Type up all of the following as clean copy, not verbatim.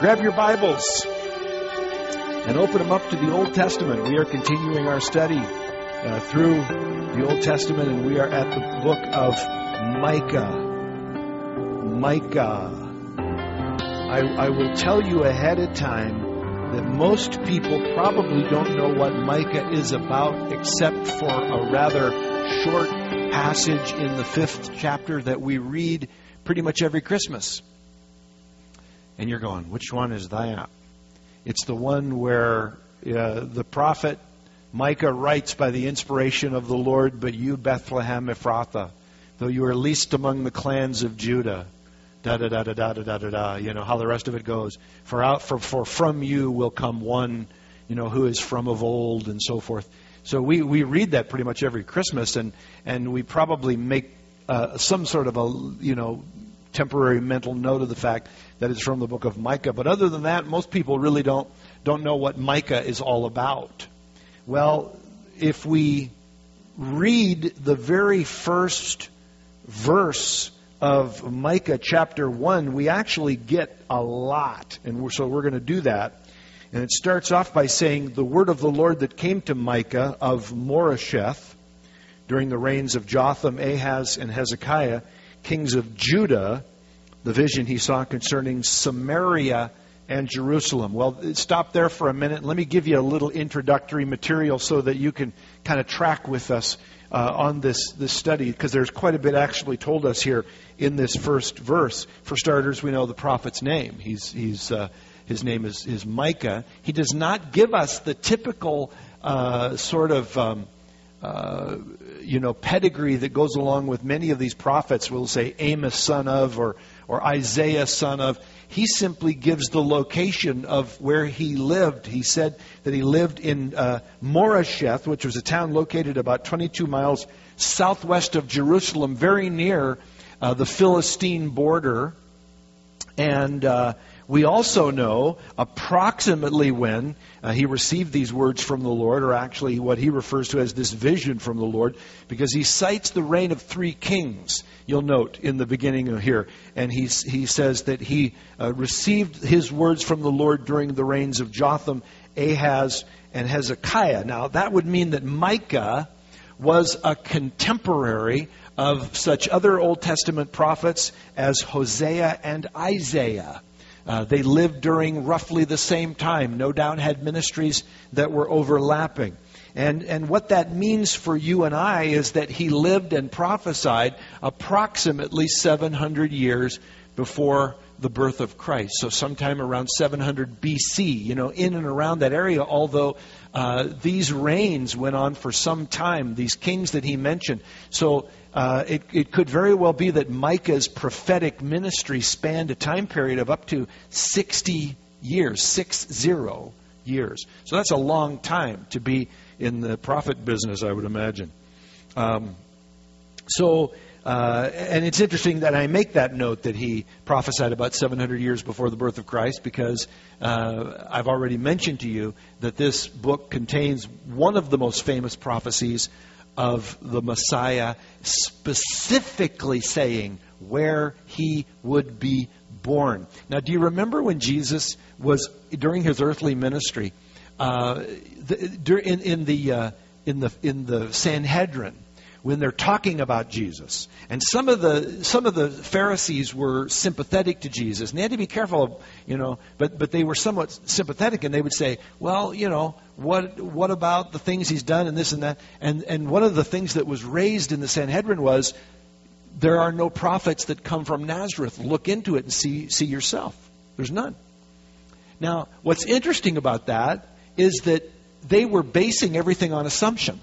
Grab your Bibles and open them up to the Old Testament. We are continuing our study through the Old Testament, and we are at the book of Micah. I will tell you ahead of time that most people probably don't know what Micah is about, except for a rather short passage in the 5th chapter that we read pretty much every Christmas. And you're going, which one is that? It's the one where the prophet Micah writes by the inspiration of the Lord, "But you, Bethlehem Ephrathah, though you are least among the clans of Judah," da-da-da-da-da-da-da-da, you know how the rest of it goes. For from you will come one, who is from of old, and so forth. So we read that pretty much every Christmas, and we probably make some sort of a, temporary mental note of the fact that it's from the book of Micah. But other than that, most people really don't know what Micah is all about. Well, if we read the very first verse of Micah chapter 1, we actually get a lot. And so we're going to do that. And it starts off by saying, "The word of the Lord that came to Micah of Moresheth during the reigns of Jotham, Ahaz, and Hezekiah, kings of Judah, the vision he saw concerning Samaria and Jerusalem." Well, stop there for a minute. Let me give you a little introductory material so that you can kind of track with us on this study, because there's quite a bit actually told us here in this first verse. For starters, we know the prophet's name. His name is Micah. He does not give us the typical sort of pedigree that goes along with many of these prophets. We'll say Amos son of, or Isaiah son of. He simply gives the location of where he lived. He said that he lived in Moresheth, which was a town located about 22 miles southwest of Jerusalem, very near the Philistine border. And we also know approximately when he received these words from the Lord, or actually what he refers to as this vision from the Lord, because he cites the reign of 3 kings, you'll note in the beginning of here. And he says that he received his words from the Lord during the reigns of Jotham, Ahaz, and Hezekiah. Now, that would mean that Micah was a contemporary of such other Old Testament prophets as Hosea and Isaiah. They lived during roughly the same time. No doubt had ministries that were overlapping. And what that means for you and I is that he lived and prophesied approximately 700 years before the birth of Christ. So sometime around 700 BC, in and around that area, although these reigns went on for some time, these kings that he mentioned. So it could very well be that Micah's prophetic ministry spanned a time period of up to 60 years, 60 years. So that's a long time to be in the prophet business, I would imagine. And it's interesting that I make that note that he prophesied about 700 years before the birth of Christ, because I've already mentioned to you that this book contains one of the most famous prophecies of the Messiah, specifically saying where he would be born. Now, do you remember when Jesus was, during his earthly ministry, in the Sanhedrin, when they're talking about Jesus, and some of the Pharisees were sympathetic to Jesus, and they had to be careful, but they were somewhat sympathetic, and they would say, well, what about the things he's done and this and that? And one of the things that was raised in the Sanhedrin was, there are no prophets that come from Nazareth. Look into it and see yourself. There's none. Now, what's interesting about that is that they were basing everything on assumption.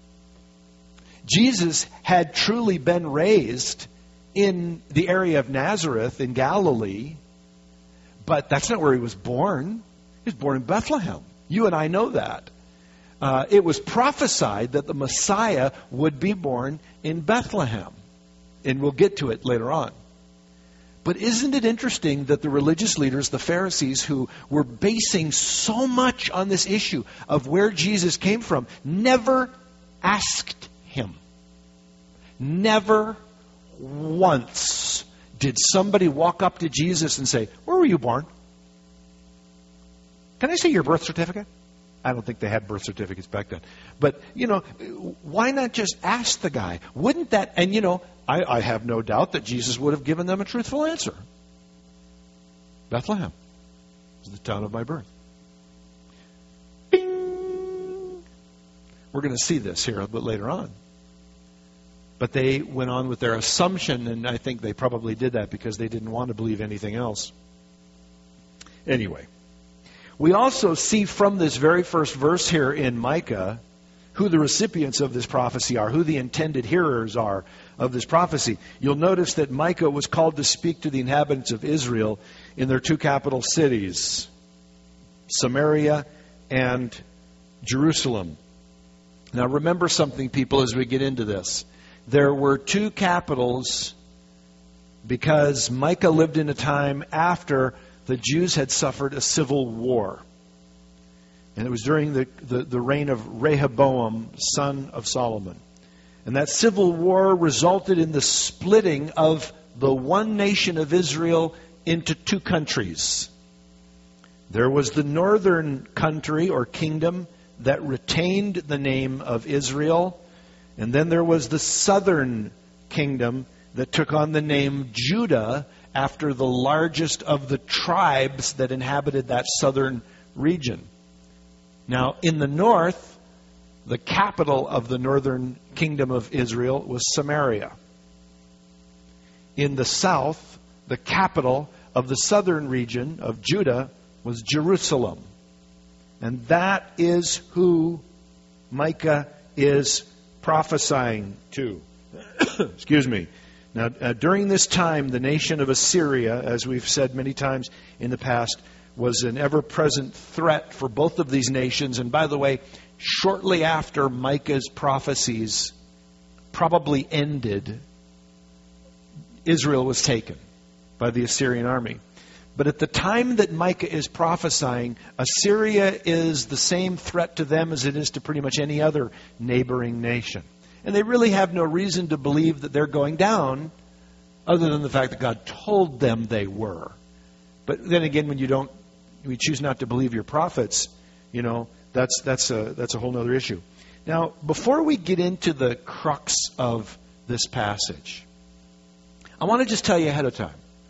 Jesus had truly been raised in the area of Nazareth in Galilee, but that's not where he was born. He was born in Bethlehem. You and I know that. It was prophesied that the Messiah would be born in Bethlehem. And we'll get to it later on. But isn't it interesting that the religious leaders, the Pharisees, who were basing so much on this issue of where Jesus came from, never asked him. Never once did somebody walk up to Jesus and say, "Where were you born?" Can I say your birth certificate? I don't think they had birth certificates back then. But, why not just ask the guy? Wouldn't that, and I have no doubt that Jesus would have given them a truthful answer. Bethlehem is the town of my birth. Bing! We're going to see this here a bit later on. But they went on with their assumption, and I think they probably did that because they didn't want to believe anything else. Anyway, we also see from this very first verse here in Micah who the recipients of this prophecy are, who the intended hearers are of this prophecy. You'll notice that Micah was called to speak to the inhabitants of Israel in their two capital cities, Samaria and Jerusalem. Now remember something, people, as we get into this. There were two capitals because Micah lived in a time after the Jews had suffered a civil war. And it was during the reign of Rehoboam, son of Solomon. And that civil war resulted in the splitting of the one nation of Israel into two countries. There was the northern country or kingdom that retained the name of Israel. And then there was the southern kingdom that took on the name Judah after the largest of the tribes that inhabited that southern region. Now, in the north, the capital of the northern kingdom of Israel was Samaria. In the south, the capital of the southern region of Judah was Jerusalem. And that is who Micah is prophesying to. Excuse me. Now, during this time, the nation of Assyria, as we've said many times in the past, was an ever-present threat for both of these nations. And by the way, shortly after Micah's prophecies probably ended, Israel was taken by the Assyrian army. But at the time that Micah is prophesying, Assyria is the same threat to them as it is to pretty much any other neighboring nation. And they really have no reason to believe that they're going down, other than the fact that God told them they were. But then again, when we choose not to believe your prophets, that's a whole other issue. Now, before we get into the crux of this passage, I want to just tell you ahead of time.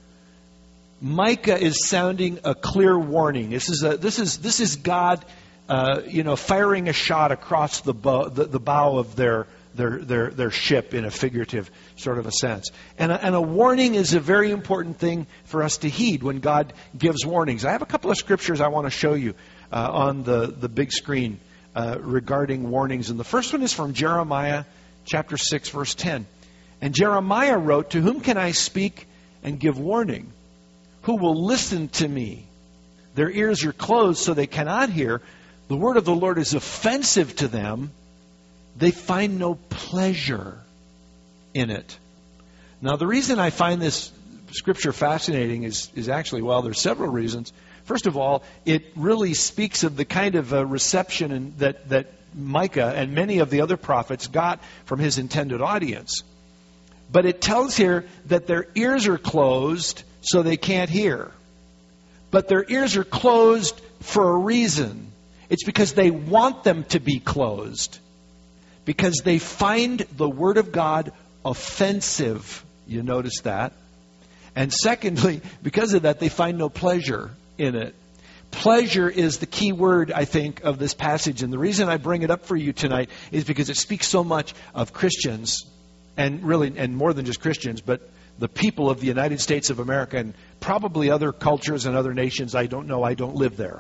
Micah is sounding a clear warning. This is God, firing a shot across the bow of their ship in a figurative sort of a sense. And a warning is a very important thing for us to heed when God gives warnings. I have a couple of scriptures I want to show you on the big screen regarding warnings. And the first one is from Jeremiah chapter 6, verse 10. And Jeremiah wrote, "To whom can I speak and give warning? Who will listen to me? Their ears are closed so they cannot hear. The word of the Lord is offensive to them. They find no pleasure in it." Now, the reason I find this scripture fascinating is actually, there's several reasons. First of all, it really speaks of the kind of reception that Micah and many of the other prophets got from his intended audience. But it tells here that their ears are closed so they can't hear. But their ears are closed for a reason. It's because they want them to be closed. Because they find the Word of God offensive. You notice that. And secondly, because of that, they find no pleasure in it. Pleasure is the key word, I think, of this passage. And the reason I bring it up for you tonight is because it speaks so much of Christians, and more than just Christians, but the people of the United States of America and probably other cultures and other nations. I don't know. I don't live there.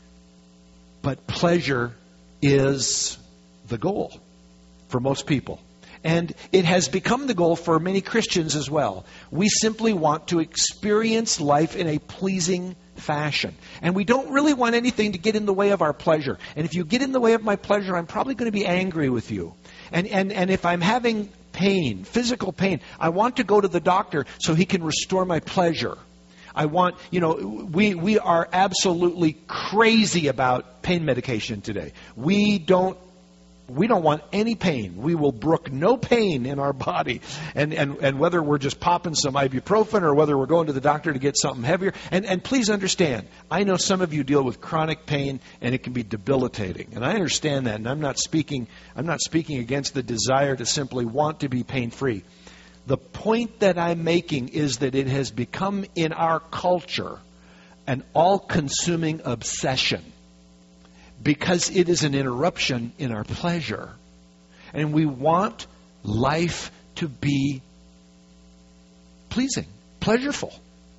But pleasure is the goal for most people. And it has become the goal for many Christians as well. We simply want to experience life in a pleasing fashion. And we don't really want anything to get in the way of our pleasure. And if you get in the way of my pleasure, I'm probably going to be angry with you. And if I'm having pain, physical pain, I want to go to the doctor so he can restore my pleasure. I want, we are absolutely crazy about pain medication today. We don't We don't want any pain. We will brook no pain in our body. And whether we're just popping some ibuprofen or whether we're going to the doctor to get something heavier. And please understand, I know some of you deal with chronic pain and it can be debilitating. And I understand that. And I'm not speaking against the desire to simply want to be pain-free. The point that I'm making is that it has become in our culture an all-consuming obsession, because it is an interruption in our pleasure. And we want life to be pleasing, pleasureful.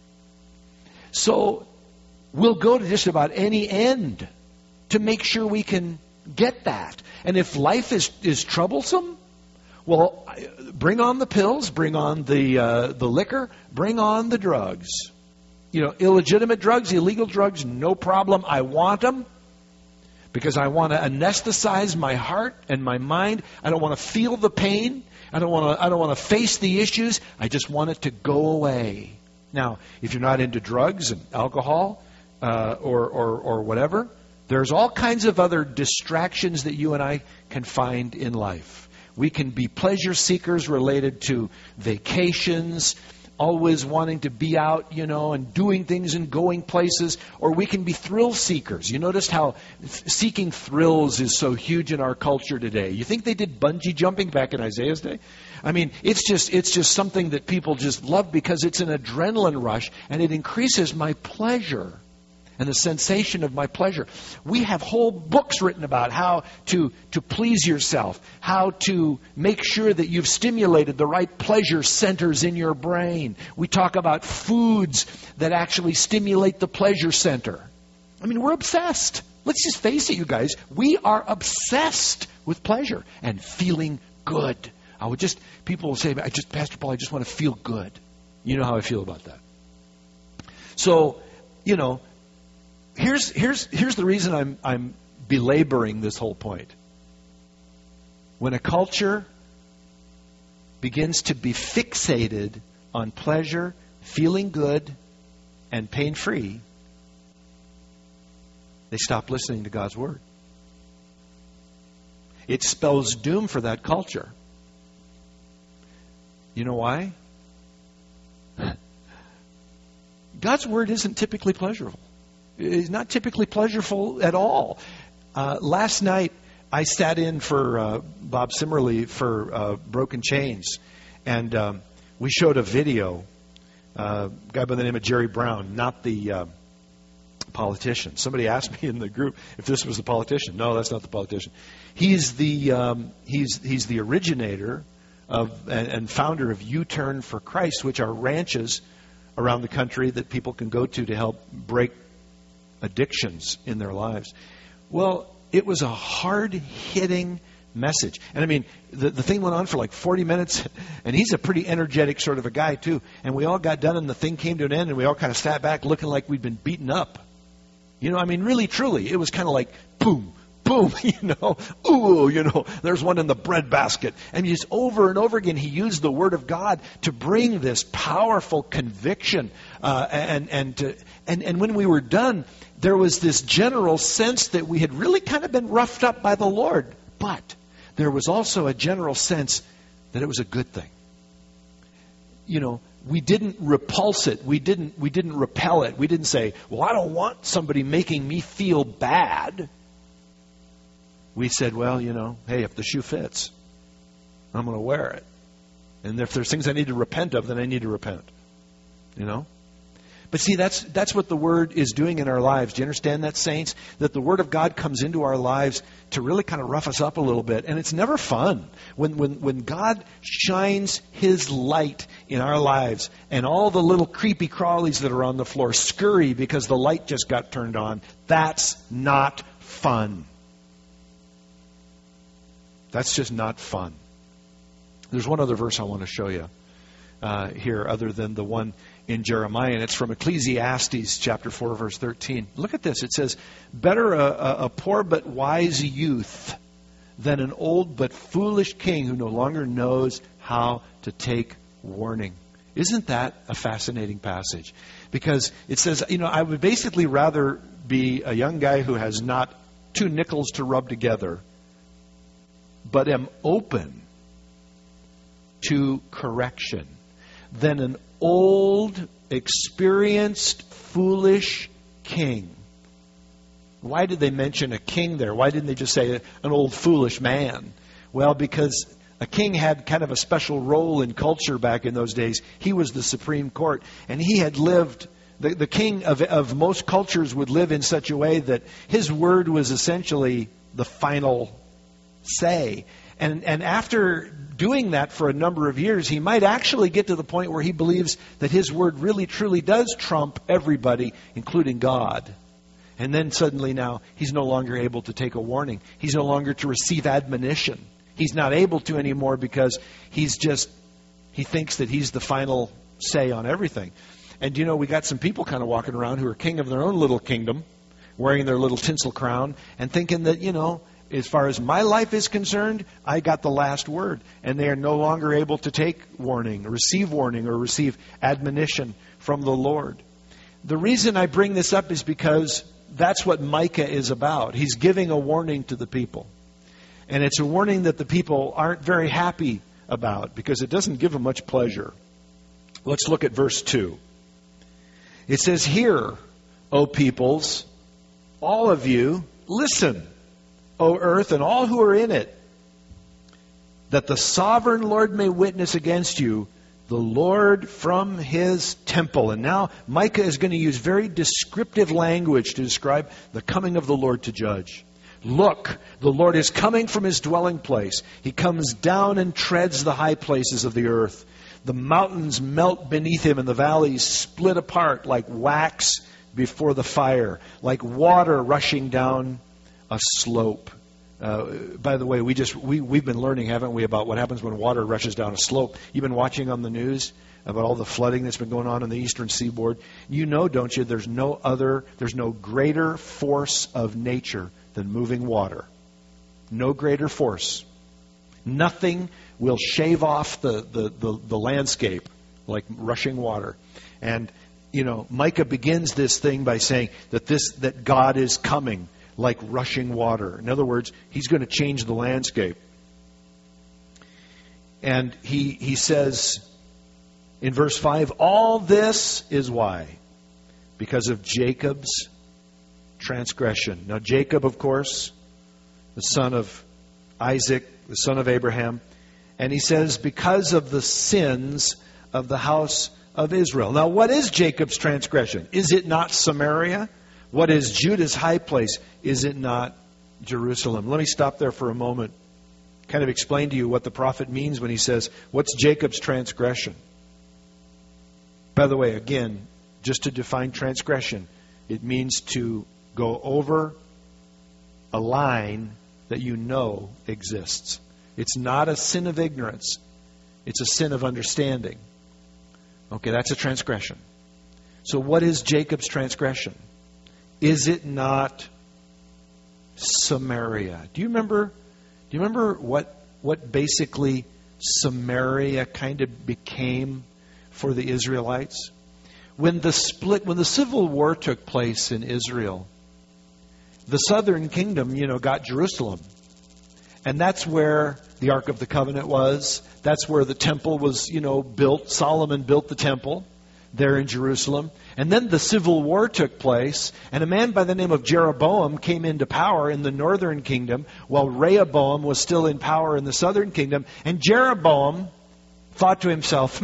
So we'll go to just about any end to make sure we can get that. And if life is troublesome, well, bring on the pills, bring on the liquor, bring on the drugs. You know, illegitimate drugs, illegal drugs, no problem. I want them. Because I want to anesthetize my heart and my mind. I don't want to feel the pain. I don't want to face the issues. I just want it to go away. Now, if you're not into drugs and alcohol or whatever, there's all kinds of other distractions that you and I can find in life. We can be pleasure seekers related to vacations, always wanting to be out, and doing things and going places. Or we can be thrill seekers. You notice how seeking thrills is so huge in our culture today. You think they did bungee jumping back in Isaiah's day? I mean, it's just something that people just love because it's an adrenaline rush and it increases my pleasure and the sensation of my pleasure. We have whole books written about how to please yourself, how to make sure that you've stimulated the right pleasure centers in your brain. We talk about foods that actually stimulate the pleasure center. I mean, we're obsessed. Let's just face it, you guys. We are obsessed with pleasure and feeling good. People will say, Pastor Paul, I just want to feel good. You know how I feel about that. So, Here's the reason I'm belaboring this whole point. When a culture begins to be fixated on pleasure, feeling good, and pain-free, they stop listening to God's Word. It spells doom for that culture. You know why? God's Word isn't typically pleasurable. It's not typically pleasurable at all. Last night, I sat in for Bob Simmerly for Broken Chains. And we showed a video. A guy by the name of Jerry Brown, not the politician. Somebody asked me in the group if this was the politician. No, that's not the politician. He's the originator of and founder of U-Turn for Christ, which are ranches around the country that people can go to help break addictions in their lives. Well, it was a hard-hitting message. And I mean, the thing went on for like 40 minutes, and he's a pretty energetic sort of a guy too. And we all got done, and the thing came to an end, and we all kind of sat back looking like we'd been beaten up. I mean, really, truly, it was kind of like, boom, boom, ooh, there's one in the breadbasket. And just over and over again, he used the Word of God to bring this powerful conviction. And when we were done, there was this general sense that we had really kind of been roughed up by the Lord. But there was also a general sense that it was a good thing. We didn't repulse it. We didn't repel it. We didn't say, well, I don't want somebody making me feel bad. We said, well, hey, if the shoe fits, I'm going to wear it. And if there's things I need to repent of, then I need to repent. But see, that's what the Word is doing in our lives. Do you understand that, saints? That the Word of God comes into our lives to really kind of rough us up a little bit. And it's never fun. When God shines His light in our lives and all the little creepy crawlies that are on the floor scurry because the light just got turned on, that's not fun. That's just not fun. There's one other verse I want to show you here other than the one in Jeremiah, and it's from Ecclesiastes chapter 4, verse 13. Look at this. It says, better a poor but wise youth than an old but foolish king who no longer knows how to take warning. Isn't that a fascinating passage? Because it says, I would basically rather be a young guy who has not 2 nickels to rub together but am open to correction than an old, experienced, foolish king. Why did they mention a king there? Why didn't they just say an old, foolish man? Well, because a king had kind of a special role in culture back in those days. He was the supreme court, and he had lived... The king of most cultures would live in such a way that his word was essentially the final say. And after doing that for a number of years, he might actually get to the point where he believes that his word really truly does trump everybody, including God. And then suddenly now, he's no longer able to take a warning. He's no longer to receive admonition. He's not able to anymore because he thinks that he's the final say on everything. And you know, we got some people kind of walking around who are king of their own little kingdom, wearing their little tinsel crown, and thinking that, you know, as far as my life is concerned, I got the last word. And they are no longer able to take warning, or receive admonition from the Lord. The reason I bring this up is because that's what Micah is about. He's giving a warning to the people. And it's a warning that the people aren't very happy about, because it doesn't give them much pleasure. Let's look at verse 2. It says, "Hear, O peoples, all of you, listen, O earth, and all who are in it, that the sovereign Lord may witness against you, the Lord from His temple." And now Micah is going to use very descriptive language to describe the coming of the Lord to judge. "Look, the Lord is coming from His dwelling place. He comes down and treads the high places of the earth. The mountains melt beneath Him, and the valleys split apart like wax before the fire, like water rushing down a slope." By the way, we've been learning, haven't we, about what happens when water rushes down a slope. You've been watching on the news about all the flooding that's been going on in the eastern seaboard. You know, don't you, there's no greater force of nature than moving water. No greater force. Nothing will shave off the landscape like rushing water. And, you know, Micah begins this thing by saying that God is coming like rushing water. In other words, He's going to change the landscape. And he says in verse 5, "All this is why? Because of Jacob's transgression." Now Jacob, of course, the son of Isaac, the son of Abraham. And he says, because of the sins of the house of Israel. Now, what is Jacob's transgression? Is it not Samaria? What is Judah's high place? Is it not Jerusalem? Let me stop there for a moment. Kind of explain to you what the prophet means when he says, what's Jacob's transgression? By the way, again, just to define transgression, it means to go over a line that you know exists. It's not a sin of ignorance. It's a sin of understanding. Okay, that's a transgression. So what is Jacob's transgression? Is it not Samaria? Do you remember what basically Samaria kind of became for the Israelites? When the civil war took place in Israel, the southern kingdom, got Jerusalem. And that's where the Ark of the Covenant was. That's where the temple was, built. Solomon built the temple there in Jerusalem. And then the civil war took place, and a man by the name of Jeroboam came into power in the northern kingdom, while Rehoboam was still in power in the southern kingdom. And Jeroboam thought to himself,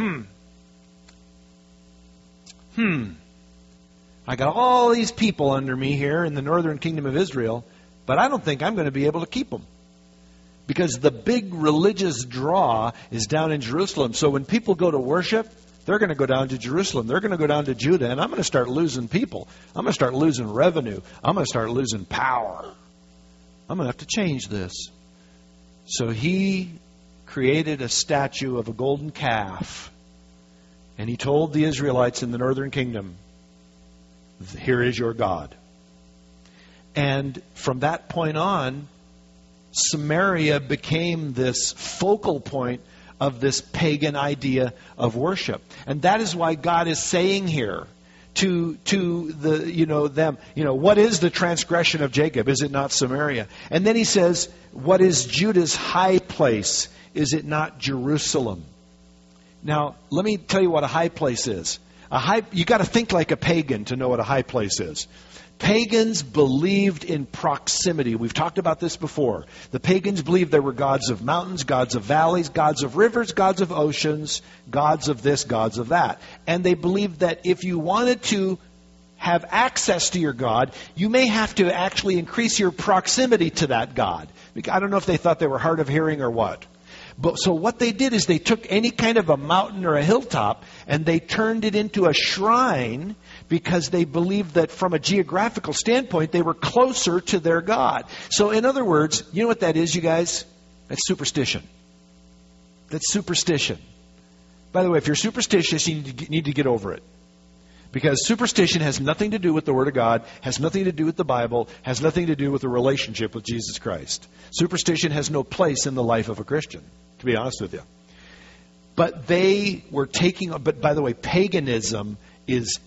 I got all these people under me here in the northern kingdom of Israel, but I don't think I'm going to be able to keep them. Because the big religious draw is down in Jerusalem. So when people go to worship, they're going to go down to Jerusalem. They're going to go down to Judah. And I'm going to start losing people. I'm going to start losing revenue. I'm going to start losing power. I'm going to have to change this. So he created a statue of a golden calf. And he told the Israelites in the northern kingdom, here is your God. And from that point on, Samaria became this focal point of this pagan idea of worship. And that is why God is saying here to the, them, what is the transgression of Jacob? Is it not Samaria? And then he says, what is Judah's high place? Is it not Jerusalem? Now, let me tell you what a high place is. You got to think like a pagan to know what a high place is. Pagans believed in proximity. We've talked about this before. The pagans believed there were gods of mountains, gods of valleys, gods of rivers, gods of oceans, gods of this, gods of that. And they believed that if you wanted to have access to your God, you may have to actually increase your proximity to that God. I don't know if they thought they were hard of hearing or what. But so what they did is they took any kind of a mountain or a hilltop and they turned it into a shrine because they believed that from a geographical standpoint they were closer to their God. So in other words, you know what that is, you guys? That's superstition. That's superstition. By the way, if you're superstitious, you need to get over it. Because superstition has nothing to do with the Word of God, has nothing to do with the Bible, has nothing to do with a relationship with Jesus Christ. Superstition has no place in the life of a Christian, to be honest with you. But but by the way, paganism is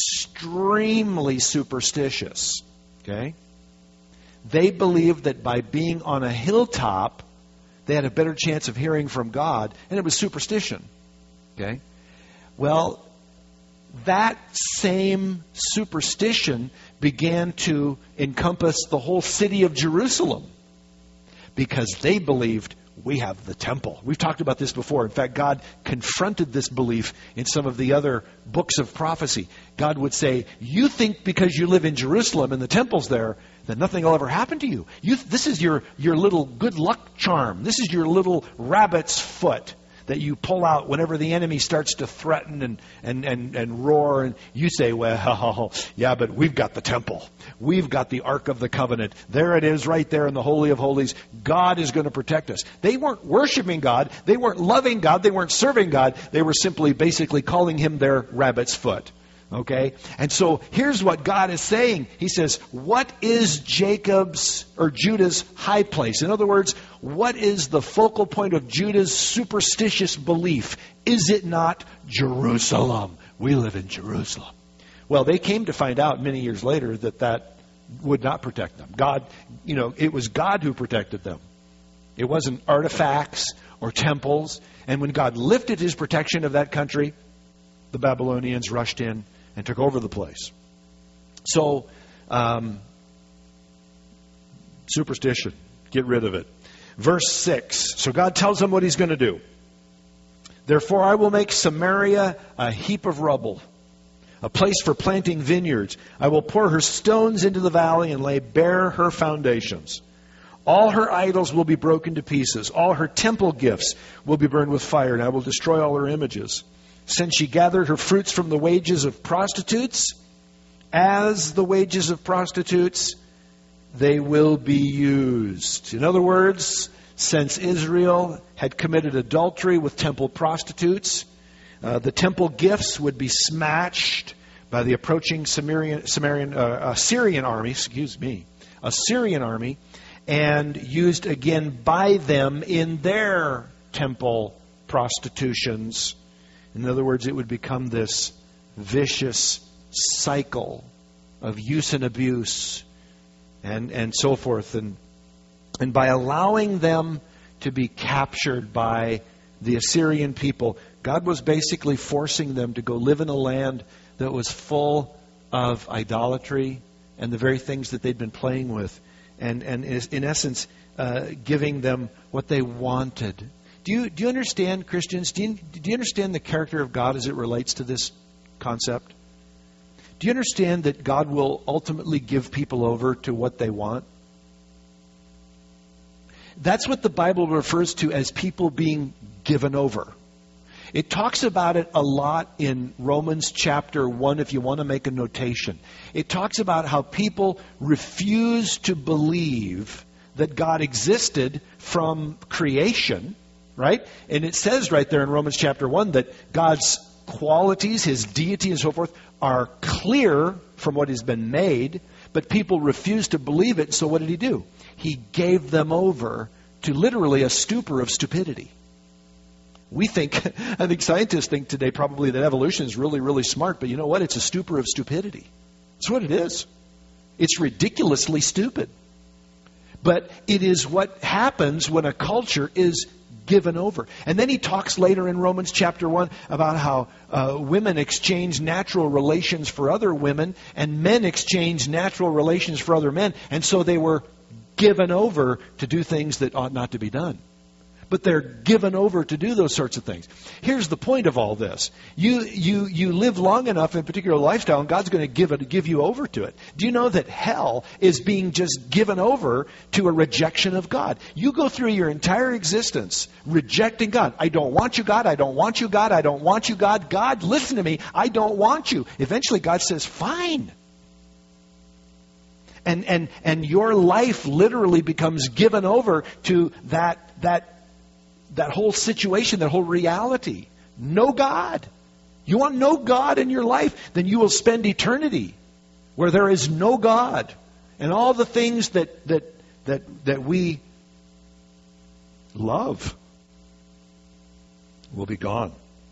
extremely superstitious. Okay? They believed that by being on a hilltop, they had a better chance of hearing from God, and it was superstition. Okay? Well, that same superstition began to encompass the whole city of Jerusalem because they believed we have the temple. We've talked about this before. In fact, God confronted this belief in some of the other books of prophecy. God would say, you think because you live in Jerusalem and the temple's there, that nothing will ever happen to you. This is your little good luck charm. This is your little rabbit's foot that you pull out whenever the enemy starts to threaten and roar. And you say, well, yeah, but we've got the temple. We've got the Ark of the Covenant. There it is right there in the Holy of Holies. God is going to protect us. They weren't worshiping God. They weren't loving God. They weren't serving God. They were simply basically calling him their rabbit's foot. Okay? And so here's what God is saying. He says, what is Judah's high place? In other words, what is the focal point of Judah's superstitious belief? Is it not Jerusalem? We live in Jerusalem. Well, they came to find out many years later that would not protect them. God, it was God who protected them. It wasn't artifacts or temples. And when God lifted his protection of that country, the Babylonians rushed in and took over the place. So, superstition, get rid of it. Verse 6, so God tells them what he's going to do. Therefore I will make Samaria a heap of rubble, a place for planting vineyards. I will pour her stones into the valley and lay bare her foundations. All her idols will be broken to pieces. All her temple gifts will be burned with fire, and I will destroy all her images. Since she gathered her fruits from the wages of prostitutes, as the wages of prostitutes, they will be used. In other words, since Israel had committed adultery with temple prostitutes, the temple gifts would be smashed by the approaching Assyrian army, and used again by them in their temple prostitutions. In other words, it would become this vicious cycle of use and abuse and so forth. And by allowing them to be captured by the Assyrian people, God was basically forcing them to go live in a land that was full of idolatry and the very things that they'd been playing with. And is in essence giving them what they wanted. Do you understand, Christians? Do you understand the character of God as it relates to this concept? Do you understand that God will ultimately give people over to what they want? That's what the Bible refers to as people being given over. It talks about it a lot in Romans chapter 1, if you want to make a notation. It talks about how people refuse to believe that God existed from creation, right? And it says right there in Romans chapter 1 that God's qualities, his deity and so forth, are clear from what has been made, but people refuse to believe it. So what did he do? He gave them over to literally a stupor of stupidity. We think, I think scientists think today probably that evolution is really, really smart, but you know what? It's a stupor of stupidity. That's what it is. It's ridiculously stupid. But it is what happens when a culture is given over. And then he talks later in Romans chapter 1 about how women exchange natural relations for other women, and men exchange natural relations for other men. And so they were given over to do things that ought not to be done. But they're given over to do those sorts of things. Here's the point of all this. You live long enough in a particular lifestyle, and God's going to give you over to it. Do you know that hell is being just given over to a rejection of God? You go through your entire existence rejecting God. I don't want you, God. I don't want you, God. I don't want you, God. God, listen to me. I don't want you. Eventually, God says, fine. And your life literally becomes given over to that whole situation, that whole reality. No God. You want no God in your life? Then you will spend eternity where there is no God. And all the things that we love will be gone.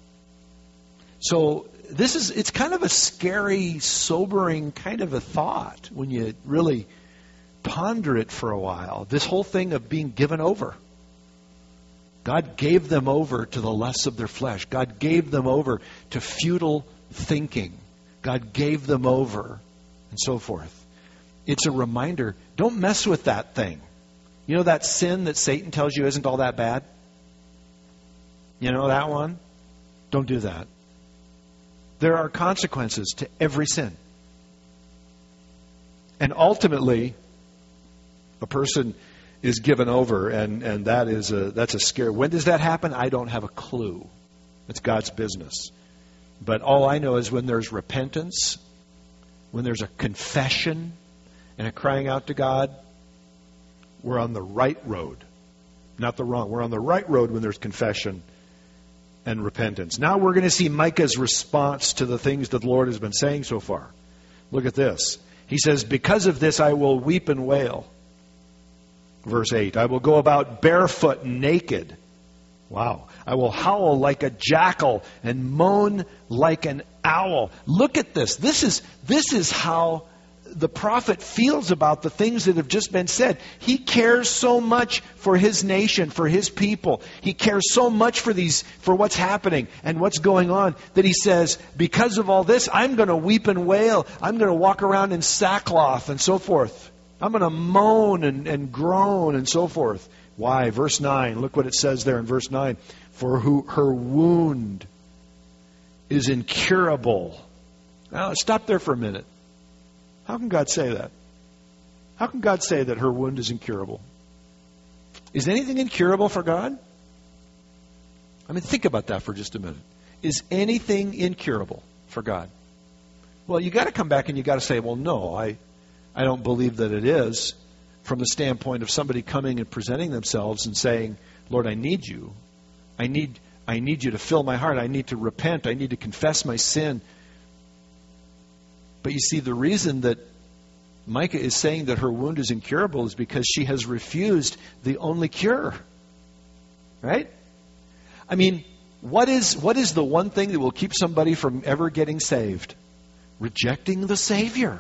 So it's kind of a scary, sobering kind of a thought when you really ponder it for a while. This whole thing of being given over. God gave them over to the lusts of their flesh. God gave them over to futile thinking. God gave them over, and so forth. It's a reminder, don't mess with that thing. You know that sin that Satan tells you isn't all that bad? You know that one? Don't do that. There are consequences to every sin. And ultimately, a person is given over, and that's a scare. When does that happen? I don't have a clue. It's God's business. But all I know is when there's repentance, when there's a confession and a crying out to God, we're on the right road. Not the wrong. We're on the right road when there's confession and repentance. Now we're going to see Micah's response to the things that the Lord has been saying so far. Look at this. He says, because of this I will weep and wail. Verse 8, I will go about barefoot and naked. Wow. I will howl like a jackal and moan like an owl. Look at this. This is how the prophet feels about the things that have just been said. He cares so much for his nation, for his people. He cares so much for what's happening and what's going on that he says, because of all this, I'm going to weep and wail. I'm going to walk around in sackcloth and so forth. I'm going to moan and groan and so forth. Why? Verse 9. Look what it says there in verse 9. For her wound is incurable. Now, stop there for a minute. How can God say that? How can God say that her wound is incurable? Is anything incurable for God? I mean, think about that for just a minute. Is anything incurable for God? Well, you got to come back and you got to say, well, no, I don't believe that it is, from the standpoint of somebody coming and presenting themselves and saying, Lord, I need you. I need you to fill my heart. I need to repent. I need to confess my sin. But you see, the reason that Micah is saying that her wound is incurable is because she has refused the only cure. Right? I mean, what is the one thing that will keep somebody from ever getting saved? Rejecting the Savior.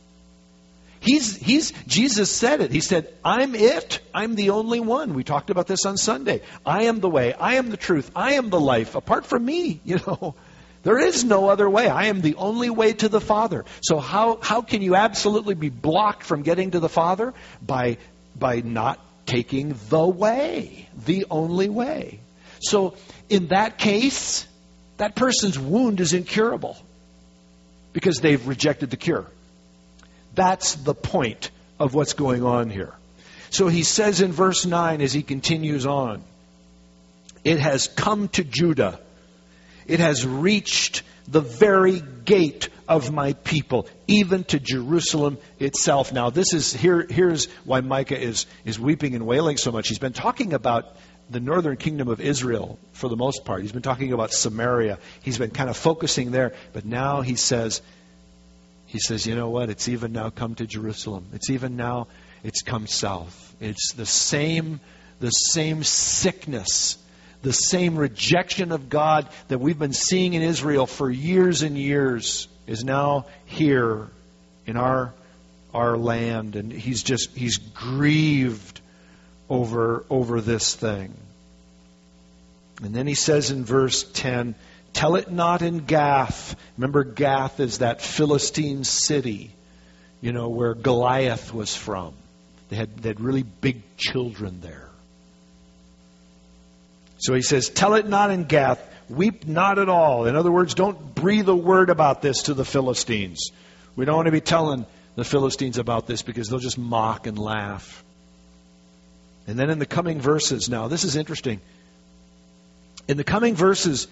Jesus said it. He said, I'm it. I'm the only one. We talked about this on Sunday. I am the way. I am the truth. I am the life. Apart from me, there is no other way. I am the only way to the Father. So how can you absolutely be blocked from getting to the Father? By not taking the way, the only way. So in that case, that person's wound is incurable because they've rejected the cure. That's the point of what's going on here. So he says in verse 9 as he continues on, it has come to Judah. It has reached the very gate of my people, even to Jerusalem itself. Now here's why Micah is weeping and wailing so much. He's been talking about the northern kingdom of Israel for the most part. He's been talking about Samaria. He's been kind of focusing there. But now he says, you know what? It's even now come to Jerusalem. It's even now, it's come south. It's the same sickness the same rejection of God that we've been seeing in Israel for years and years is now here in our land. And he's grieved over this thing. And then he says in verse 10, tell it not in Gath. Remember, Gath is that Philistine city, where Goliath was from. They had really big children there. So he says, tell it not in Gath, weep not at all. In other words, don't breathe a word about this to the Philistines. We don't want to be telling the Philistines about this because they'll just mock and laugh. And then in the coming verses, now this is interesting. In the coming verses,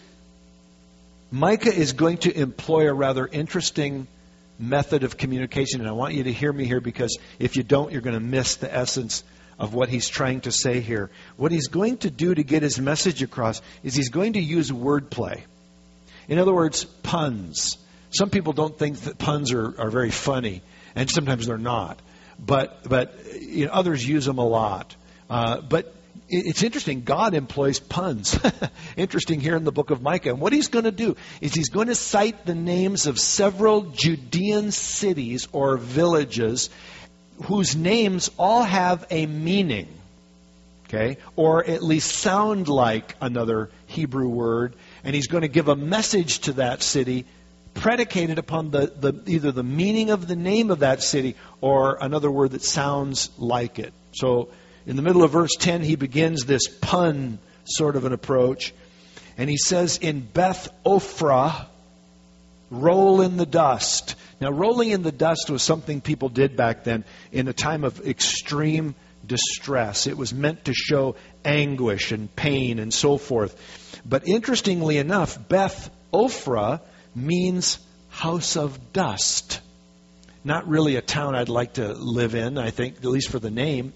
Micah is going to employ a rather interesting method of communication. And I want you to hear me here, because if you don't, you're going to miss the essence of what he's trying to say here. What he's going to do to get his message across is he's going to use wordplay. In other words, puns. Some people don't think that puns are very funny, and sometimes they're not. But others use them a lot. But it's interesting, God employs puns. Interesting here in the book of Micah. And what he's going to do is he's going to cite the names of several Judean cities or villages whose names all have a meaning, okay, or at least sound like another Hebrew word. And he's going to give a message to that city predicated upon either the meaning of the name of that city or another word that sounds like it. So in the middle of verse 10, he begins this pun sort of an approach. And he says, in Beth Ophrah, roll in the dust. Now, rolling in the dust was something people did back then in a time of extreme distress. It was meant to show anguish and pain and so forth. But interestingly enough, Beth Ophrah means house of dust. Not really a town I'd like to live in, I think, at least for the name.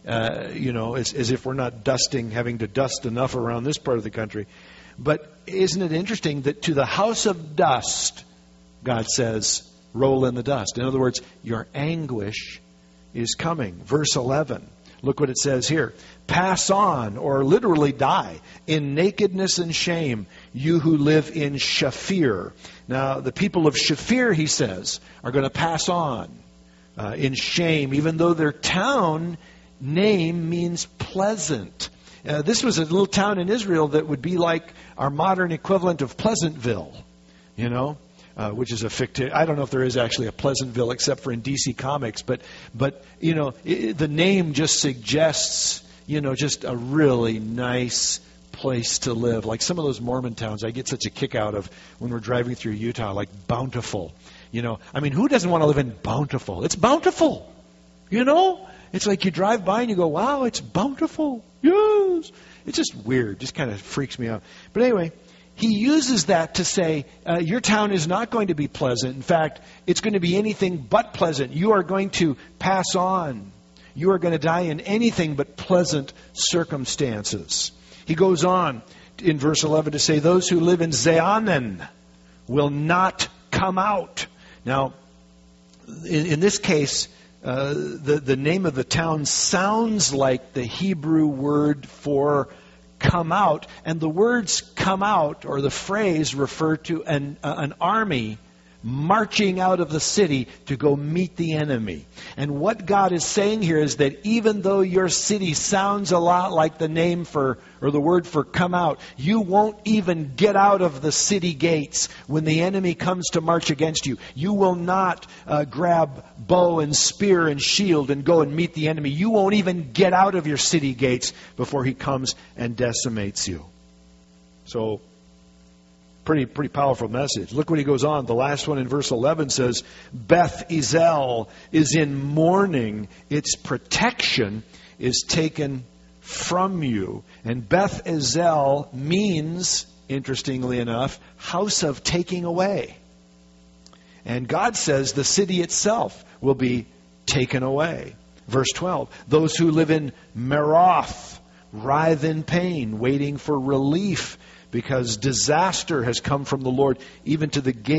As if we're not having to dust enough around this part of the country. But isn't it interesting that to the house of dust, God says, roll in the dust. In other words, your anguish is coming. Verse 11, look what it says here. Pass on, or literally die, in nakedness and shame, you who live in Shaphir. Now, the people of Shaphir, he says, are going to pass on in shame, even though their town name means pleasant. This was a little town in Israel that would be like our modern equivalent of Pleasantville, which is a fictitious. I don't know if there is actually a Pleasantville except for in DC Comics, but the name just suggests, just a really nice place to live. Like some of those Mormon towns, I get such a kick out of when we're driving through Utah, like Bountiful. Who doesn't want to live in Bountiful? It's bountiful, It's like you drive by and you go, wow, it's bountiful. Yes. It's just weird. Just kind of freaks me out. But anyway, he uses that to say, your town is not going to be pleasant. In fact, it's going to be anything but pleasant. You are going to pass on. You are going to die in anything but pleasant circumstances. He goes on in verse 11 to say, those who live in Zeanan will not come out. Now, in this case, the name of the town sounds like the Hebrew word for come out. And the words come out, or the phrase, refer to an army marching out of the city to go meet the enemy. And what God is saying here is that even though your city sounds a lot like the name for, or the word for come out, you won't even get out of the city gates when the enemy comes to march against you. You will not grab bow and spear and shield and go and meet the enemy. You won't even get out of your city gates before he comes and decimates you. So, pretty powerful message. Look what he goes on. The last one in verse 11 says, Beth Ezel is in mourning. Its protection is taken from you. And Beth Ezel means, interestingly enough, house of taking away. And God says the city itself will be taken away. Verse 12, those who live in Meroth writhe in pain, waiting for relief, because disaster has come from the Lord, even to the gate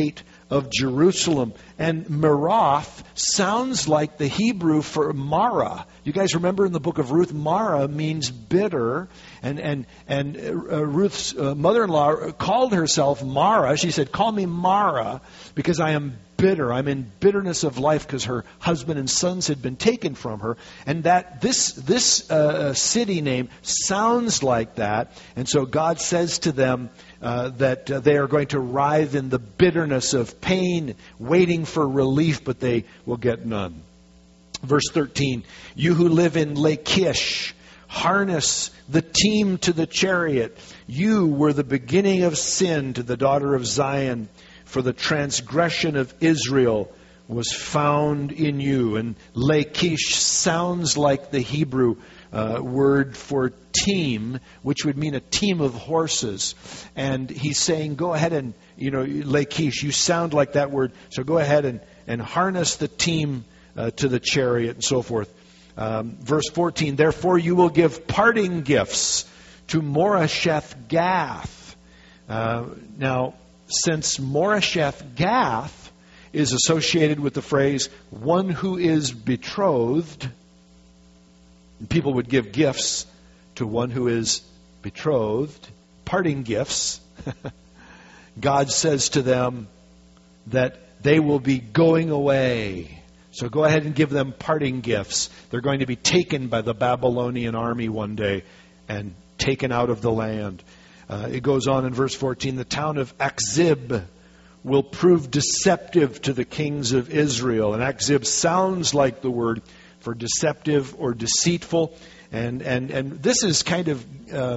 of Jerusalem. And Meroth sounds like the Hebrew for Mara. You guys remember in the book of Ruth, Mara means bitter. And Ruth's mother-in-law called herself Mara. She said, "Call me Mara, because I am bitter. I'm in bitterness of life," because her husband and sons had been taken from her. And that this city name sounds like that. And so God says to them that they are going to writhe in the bitterness of pain, waiting for relief, but they will get none. Verse 13, "You who live in Lachish, harness the team to the chariot. You were the beginning of sin to the daughter of Zion, for the transgression of Israel was found in you." And Lachish sounds like the Hebrew word for team, which would mean a team of horses. And he's saying, go ahead and, Lachish, you sound like that word, so go ahead and harness the team to the chariot, and so forth. Verse 14, "Therefore you will give parting gifts to Moresheth Gath." Now, since Moresheth Gath is associated with the phrase "one who is betrothed," people would give gifts to one who is betrothed, parting gifts. God says to them that they will be going away. So go ahead and give them parting gifts. They're going to be taken by the Babylonian army one day and taken out of the land. It goes on in verse 14, "The town of Akzib will prove deceptive to the kings of Israel." And Akzib sounds like the word for deceptive or deceitful. And this is kind of...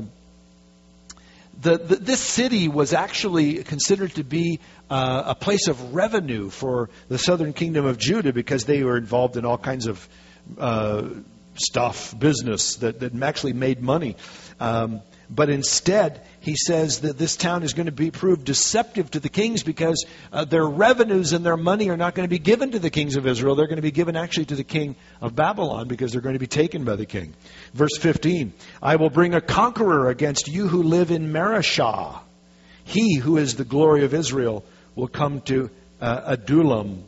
This city was actually considered to be a place of revenue for the southern kingdom of Judah, because they were involved in all kinds of business that actually made money. But instead, he says that this town is going to be proved deceptive to the kings, because their revenues and their money are not going to be given to the kings of Israel. They're going to be given actually to the king of Babylon, because they're going to be taken by the king. Verse 15, "I will bring a conqueror against you who live in Mareshah. He who is the glory of Israel will come to Adullam."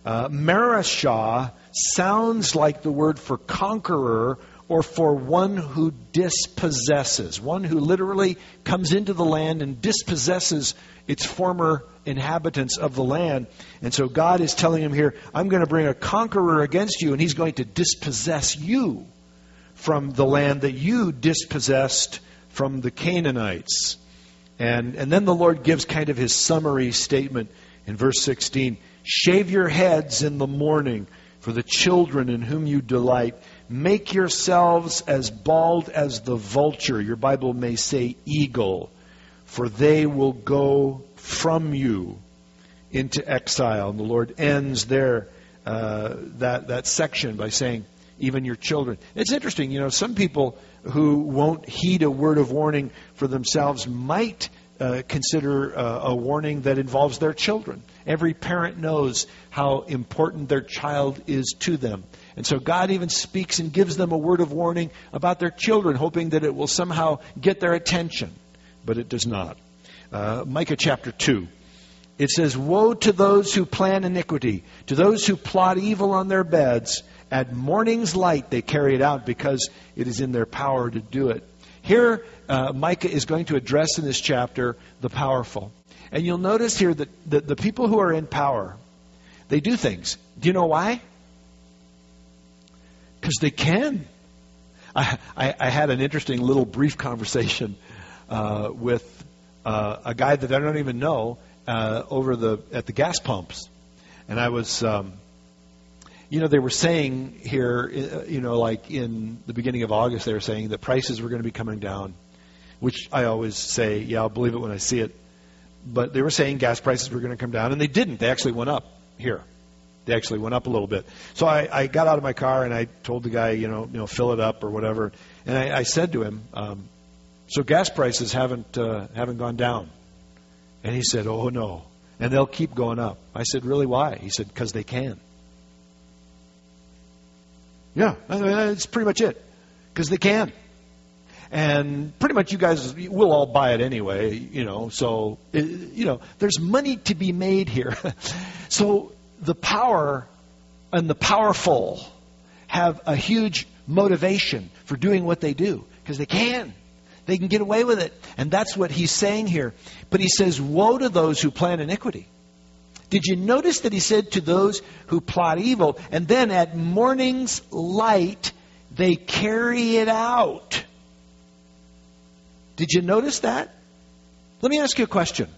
Mareshah sounds like the word for conqueror, or for one who dispossesses. One who literally comes into the land and dispossesses its former inhabitants of the land. And so God is telling him here, I'm going to bring a conqueror against you, and he's going to dispossess you from the land that you dispossessed from the Canaanites. And then the Lord gives kind of his summary statement in verse 16. "Shave your heads in the morning for the children in whom you delight. Make yourselves as bald as the vulture." Your Bible may say eagle. "For they will go from you into exile." And the Lord ends there, that section, by saying, even your children. It's interesting, some people who won't heed a word of warning for themselves might consider a warning that involves their children. Every parent knows how important their child is to them. And so God even speaks and gives them a word of warning about their children, hoping that it will somehow get their attention. But it does not. Micah chapter 2. It says, "Woe to those who plan iniquity, to those who plot evil on their beds. At morning's light they carry it out, because it is in their power to do it." Here, Micah is going to address in this chapter the powerful. And you'll notice here that the people who are in power, they do things. Do you know why? Because they can. I had an interesting little brief conversation with a guy that I don't even know at the gas pumps. And I was... they were saying here, like in the beginning of August, they were saying that prices were going to be coming down, which I always say, yeah, I'll believe it when I see it. But they were saying gas prices were going to come down, and they didn't. They actually went up here. They actually went up a little bit. So I got out of my car, and I told the guy, fill it up or whatever. And I said to him, so gas prices haven't gone down. And he said, oh, no. And they'll keep going up. I said, really, why? He said, because they can. Yeah, that's pretty much it. Because they can. And pretty much you guys will all buy it anyway, So, there's money to be made here. So the power and the powerful have a huge motivation for doing what they do because they can. They can get away with it. And that's what he's saying here. But he says, woe to those who plan iniquity. Did you notice that he said to those who plot evil, and then at morning's light, they carry it out? Did you notice that? Let me ask you a question.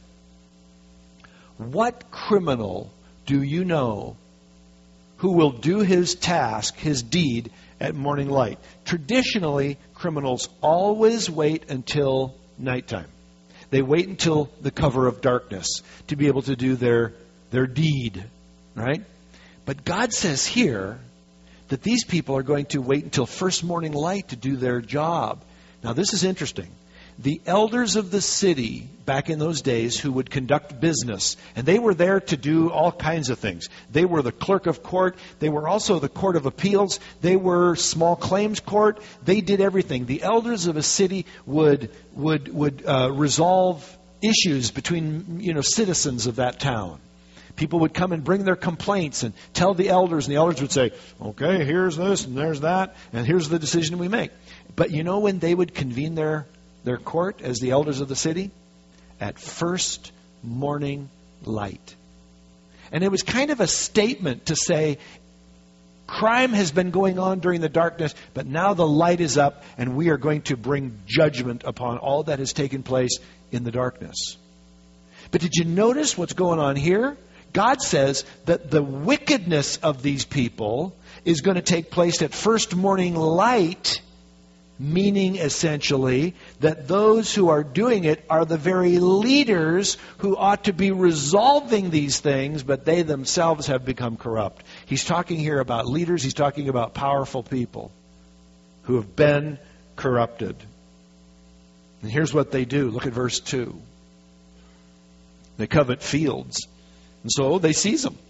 What criminal do you know who will do his task, his deed, at morning light? Traditionally, criminals always wait until nighttime. They wait until the cover of darkness to be able to do their deed, right? But God says here that these people are going to wait until first morning light to do their job. Now, this is interesting. The elders of the city back in those days who would conduct business, and they were there to do all kinds of things. They were the clerk of court. They were also the court of appeals. They were small claims court. They did everything. The elders of a city would resolve issues between citizens of that town. People would come and bring their complaints and tell the elders, and the elders would say, okay, here's this and there's that, and here's the decision we make. But when they would convene their court as the elders of the city? At first morning light. And it was kind of a statement to say, crime has been going on during the darkness, but now the light is up, and we are going to bring judgment upon all that has taken place in the darkness. But did you notice what's going on here? God says that the wickedness of these people is going to take place at first morning light, meaning essentially that those who are doing it are the very leaders who ought to be resolving these things, but they themselves have become corrupt. He's talking here about leaders. He's talking about powerful people who have been corrupted. And here's what they do. Look at verse 2. They covet fields, and so they seize them.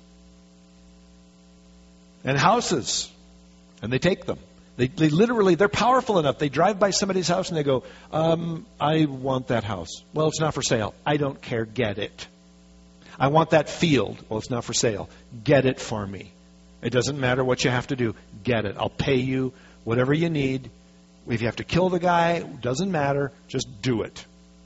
And houses, and they take them. They literally, they're powerful enough. They drive by somebody's house and they go, I want that house. Well, it's not for sale. I don't care. Get it. I want that field. Well, it's not for sale. Get it for me. It doesn't matter what you have to do. Get it. I'll pay you whatever you need. If you have to kill the guy, it doesn't matter. Just do it.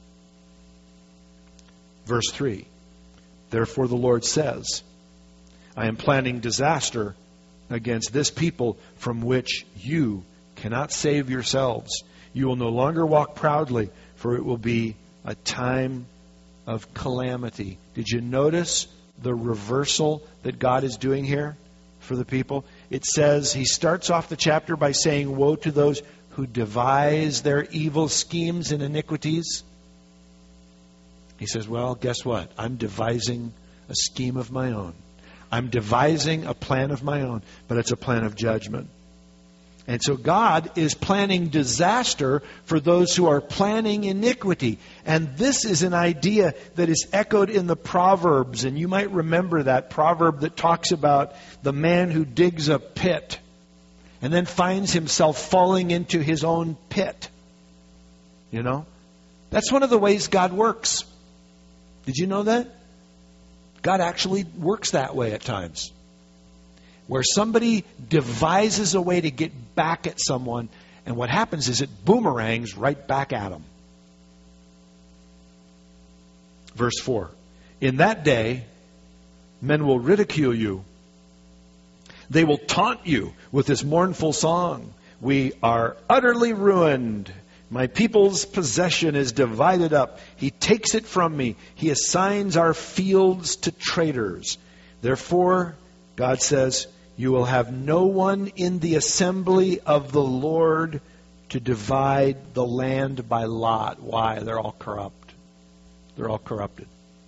Verse 3. Therefore the Lord says, I am planning disaster against this people from which you cannot save yourselves. You will no longer walk proudly, for it will be a time of calamity. Did you notice the reversal that God is doing here for the people? It says, he starts off the chapter by saying, woe to those who devise their evil schemes and iniquities. He says, well, guess what? I'm devising a scheme of my own. I'm devising a plan of my own, but it's a plan of judgment. And so God is planning disaster for those who are planning iniquity. And this is an idea that is echoed in the Proverbs. And you might remember that proverb that talks about the man who digs a pit and then finds himself falling into his own pit. That's one of the ways God works. Did you know that? God actually works that way at times. Where somebody devises a way to get back at someone, and what happens is it boomerangs right back at them. Verse 4. In that day, men will ridicule you. They will taunt you with this mournful song. We are utterly ruined. My people's possession is divided up. He takes it from me. He assigns our fields to traitors. Therefore, God says, you will have no one in the assembly of the Lord to divide the land by lot. Why? They're all corrupt. They're all corrupted.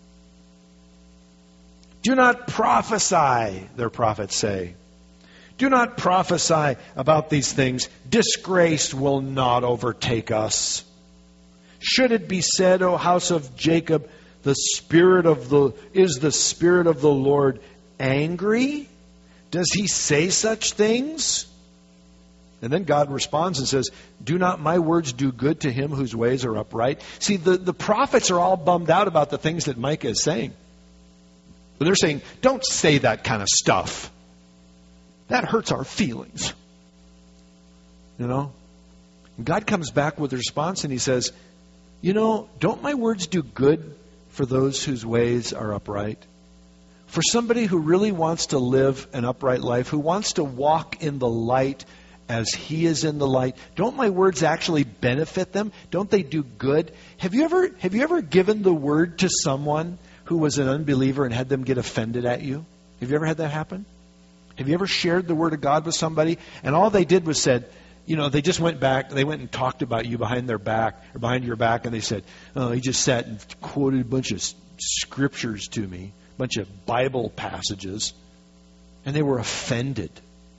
Do not prophesy, their prophets say. Do not prophesy about these things. Disgrace will not overtake us. Should it be said, O house of Jacob, is the Spirit of the Lord angry? Does he say such things? And then God responds and says, do not my words do good to him whose ways are upright? See, the prophets are all bummed out about the things that Micah is saying. But they're saying, don't say that kind of stuff. That hurts our feelings. You know? And God comes back with a response and he says, don't my words do good for those whose ways are upright? For somebody who really wants to live an upright life, who wants to walk in the light as he is in the light, don't my words actually benefit them? Don't they do good? Have you ever given the word to someone who was an unbeliever and had them get offended at you? Have you ever had that happen? Have you ever shared the word of God with somebody and all they did was said, they just went back, they went and talked about you behind their back or behind your back, and they said, oh, he just sat and quoted a bunch of scriptures to me, a bunch of Bible passages, and they were offended.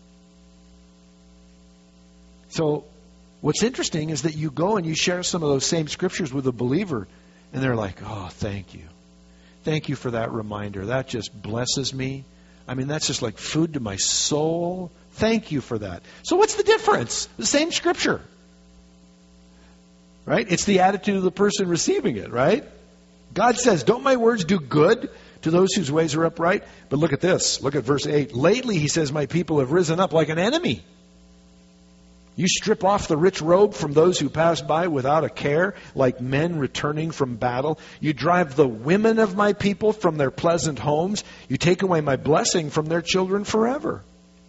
So what's interesting is that you go and you share some of those same scriptures with a believer, and they're like, oh, thank you. Thank you for that reminder. That just blesses me. I mean, that's just like food to my soul. Thank you for that. So what's the difference? The same scripture. Right? It's the attitude of the person receiving it, right? God says, don't my words do good to those whose ways are upright? But look at this. Look at verse 8. Lately, he says, my people have risen up like an enemy. You strip off the rich robe from those who pass by without a care, like men returning from battle. You drive the women of my people from their pleasant homes. You take away my blessing from their children forever.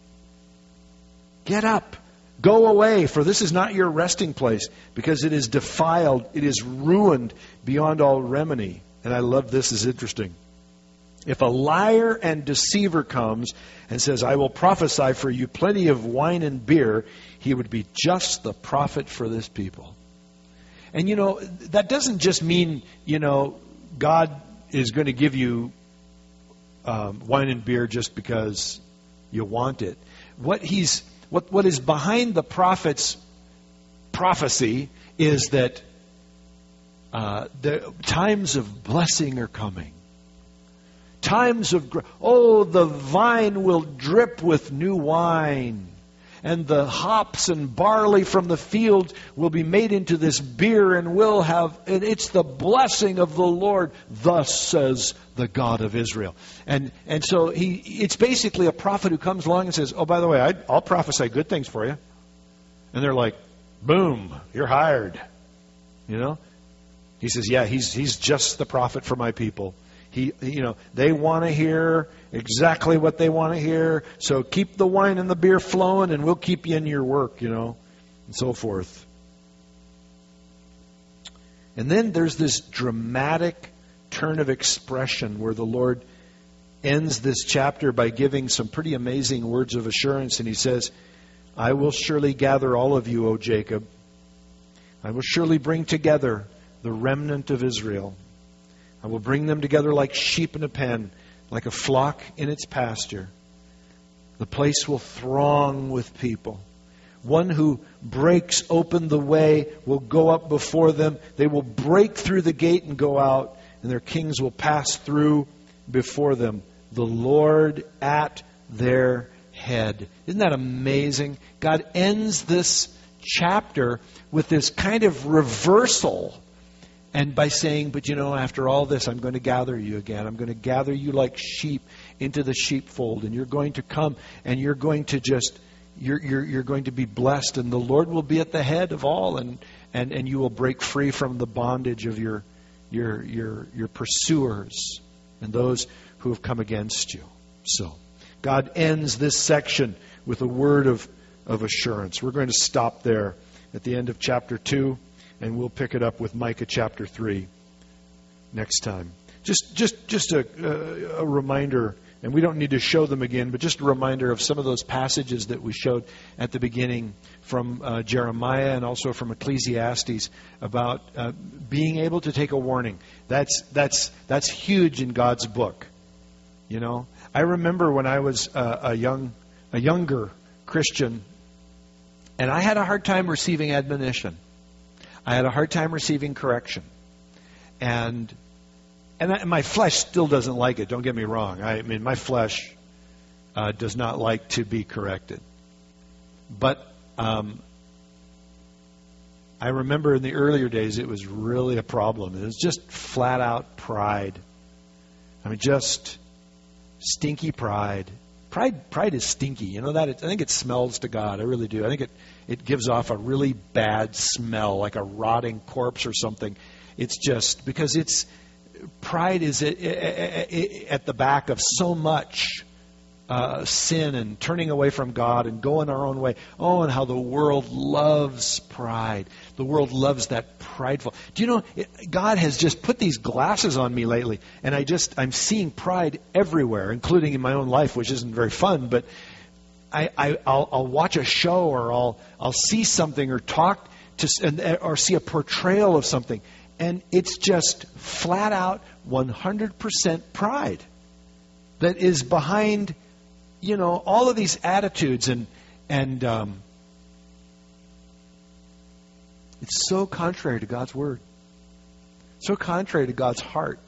Get up. Go away, for this is not your resting place, because it is defiled. It is ruined beyond all remedy. And I love this. It's interesting. If a liar and deceiver comes and says, I will prophesy for you plenty of wine and beer, he would be just the prophet for this people. And that doesn't just mean, God is going to give you wine and beer just because you want it. What is behind the prophet's prophecy is that the times of blessing are coming. Times of, the vine will drip with new wine. And the hops and barley from the field will be made into this beer, and it's the blessing of the Lord. Thus says the God of Israel. And so it's basically a prophet who comes along and says, oh, by the way, I'll prophesy good things for you. And they're like, boom, you're hired. He says, yeah, he's just the prophet for my people. They want to hear exactly what they want to hear. So keep the wine and the beer flowing, and we'll keep you in your work, and so forth. And then there's this dramatic turn of expression where the Lord ends this chapter by giving some pretty amazing words of assurance. And he says, I will surely gather all of you, O Jacob. I will surely bring together the remnant of Israel. I will bring them together like sheep in a pen, like a flock in its pasture. The place will throng with people. One who breaks open the way will go up before them. They will break through the gate and go out, and their kings will pass through before them. The Lord at their head. Isn't that amazing? God ends this chapter with this kind of reversal. And by saying, but after all this, I'm going to gather you again. I'm going to gather you like sheep into the sheepfold. And you're going to come and you're going to you're going to be blessed. And the Lord will be at the head of all. And you will break free from the bondage of your pursuers and those who have come against you. So God ends this section with a word of assurance. We're going to stop there at the end of chapter 2. And we'll pick it up with Micah chapter 3 next time. Just a reminder, and we don't need to show them again, but just a reminder of some of those passages that we showed at the beginning from Jeremiah and also from Ecclesiastes about being able to take a warning. That's huge in God's book. I remember when I was a younger Christian, and I had a hard time receiving admonition. I had a hard time receiving correction. And my flesh still doesn't like it, don't get me wrong. I mean, my flesh does not like to be corrected. But I remember in the earlier days it was really a problem. It was just flat out pride. I mean, just stinky pride. Pride is stinky. You know that? I think it smells to God. I really do. I think it gives off a really bad smell, like a rotting corpse or something. It's just because pride is at the back of so much sin and turning away from God and going our own way. Oh, and how the world loves pride. The world loves that prideful. Do you know, God has just put these glasses on me lately, and I'm seeing pride everywhere, including in my own life, which isn't very fun, but I'll watch a show, or I'll see something or talk to, or see a portrayal of something, and it's just flat out 100% pride that is behind, you know, all of these attitudes, and it's so contrary to God's Word. So contrary to God's heart.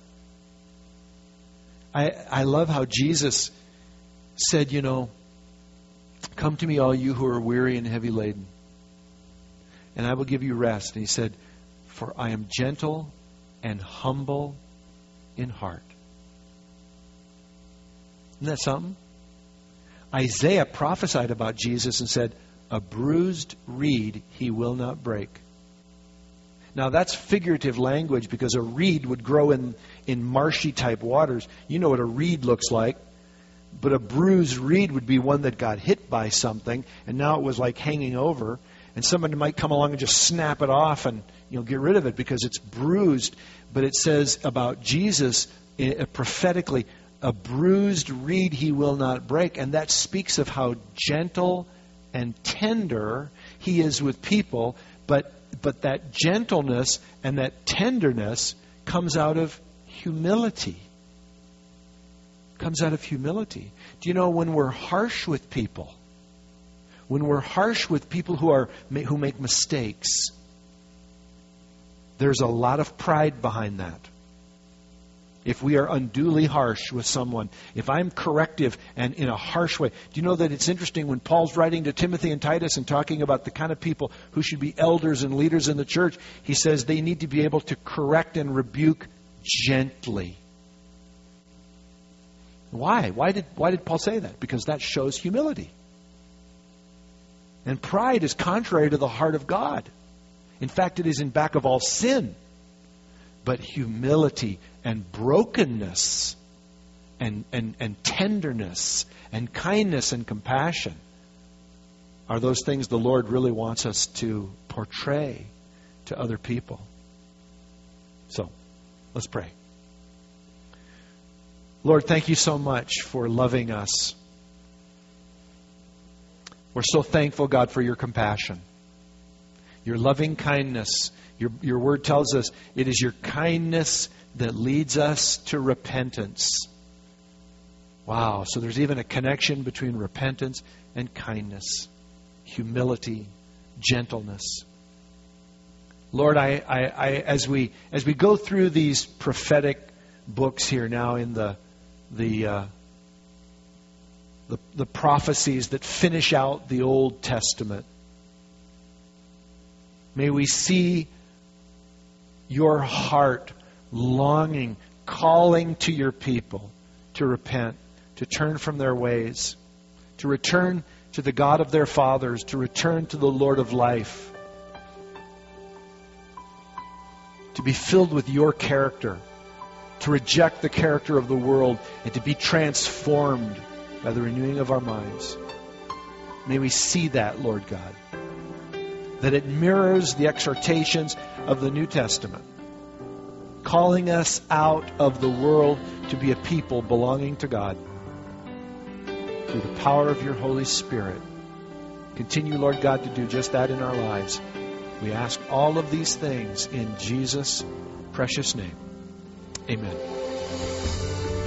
I love how Jesus said, you know, come to me all you who are weary and heavy laden, and I will give you rest. And he said, for I am gentle and humble in heart. Isn't that something? Isaiah prophesied about Jesus and said, a bruised reed he will not break. Now that's figurative language, because a reed would grow in marshy type waters. You know what a reed looks like. But a bruised reed would be one that got hit by something, and now it was like hanging over. And somebody might come along and just snap it off and, you know, get rid of it because it's bruised. But it says about Jesus prophetically, a bruised reed he will not break. And that speaks of how gentle and tender he is with people. But that gentleness and that tenderness comes out of humility. Comes out of humility. Do you know, when we're harsh with people, who make mistakes, there's a lot of pride behind that. If we are unduly harsh with someone, if I'm corrective and in a harsh way. Do you know that it's interesting when Paul's writing to Timothy and Titus and talking about the kind of people who should be elders and leaders in the church, he says they need to be able to correct and rebuke gently. Why? Why did Paul say that? Because that shows humility. And pride is contrary to the heart of God. In fact, it is in back of all sin. But humility and brokenness and tenderness and kindness and compassion are those things the Lord really wants us to portray to other people. So, let's pray. Lord, thank you so much for loving us. We're so thankful, God, for your compassion, your loving kindness. Your word tells us it is your kindness that leads us to repentance. Wow, so there's even a connection between repentance and kindness, humility, gentleness. Lord, as we go through these prophetic books here now in the prophecies that finish out the Old Testament, may we see your heart longing, calling to your people to repent, to turn from their ways, to return to the God of their fathers, to return to the Lord of life, to be filled with your character, to reject the character of the world, and to be transformed by the renewing of our minds. May we see that, Lord God, that it mirrors the exhortations of the New Testament, calling us out of the world to be a people belonging to God through the power of your Holy Spirit. Continue, Lord God, to do just that in our lives. We ask all of these things in Jesus' precious name. Amen.